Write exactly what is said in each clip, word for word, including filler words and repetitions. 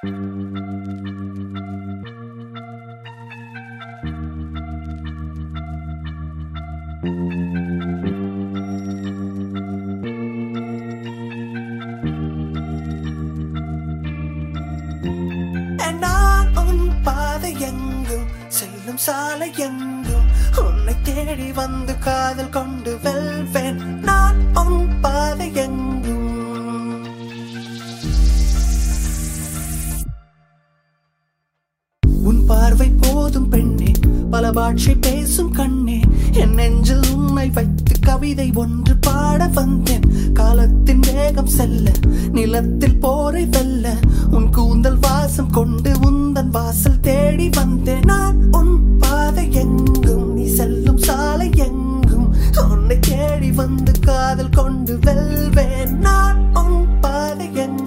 நான் உன் பாதை எங்கும் செல்லும் சாலை எங்கும் உன்னை தேடி வந்து காதல் கொண்டு வெல்வேன். நான் உன் பாதை எங்கும் உன் பார்வை போதும் பெண்ணே, பல பாஷை பேசும் கண்ணே, என் நெஞ்சில் உன்னை வைத்து கவிதை ஒன்று பாட வந்தேன். காலத்தின் வேகம் செல்ல நிலத்தில் போரை வெல்ல உன் கூந்தல் வாசம் கொண்டு உந்தன் வாசல் தேடி வந்தேன். நான் உன் பாதை எங்கும் நீ செல்லும் சாலை எங்கும் உன்னை தேடி வந்து காதல் கொண்டு வெல்வேன். நான் உன் பாதை எங்கும்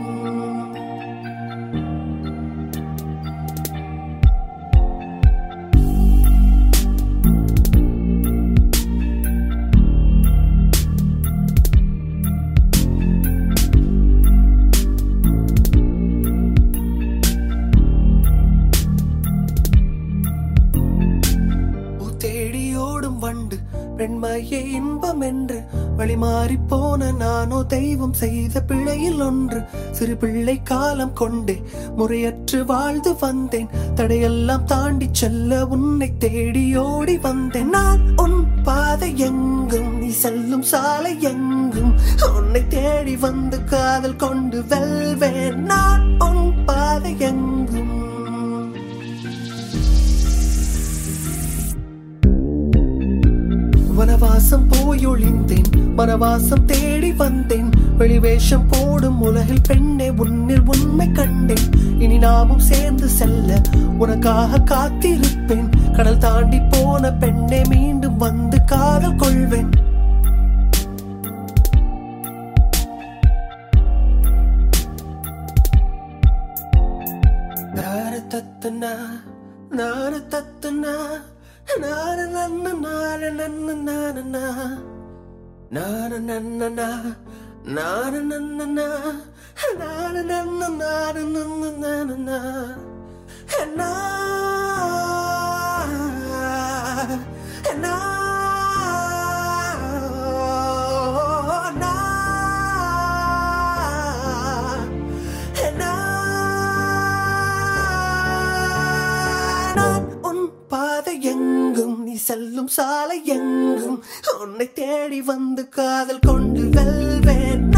வண்டு பெண்மையே இன்பம் என்று வழிமாறி போன நானோ தெய்வம் செய்த பிழையில் ஒன்று. சிறு பிள்ளை காலம் கொண்டே முறையற்று வாழ்ந்து வந்தேன். தடையெல்லாம் தாண்டி செல்ல உன்னை தேடி ஓடி வந்தேன். நான் உன் பாதை எங்கும் நீ செல்லும் சாலை எங்கும் உன்னை தேடி வந்து காதல் கொண்டு வெல்வேன். நான் உன் பாதை எங்கும் வனவாசம் போயொழிந்தேன், வனவாசம் தேடி வந்தேன். வெளிவேஷம் போடும் உலகில் பெண்ணே உன்னில் உண்மை கண்டேன். இனி நாமும் சேர்ந்து செல்ல உனக்காக காத்திருப்பேன். கடல் தாண்டி போன பெண்ணே மீண்டும் வந்து காதல் கொள்வேன். நார தத்தனா நார தத்தனா நார நன்ன நார நன்ன நார நா நார நன்ன நா நார நன்ன நா நார நன்ன நார நன்ன நார நா நா நா பாதை எங்கும் நீ செல்லும் சாலை எங்கும் உன்னை தேடி வந்து காதல் கொண்டு வெல்வேன்.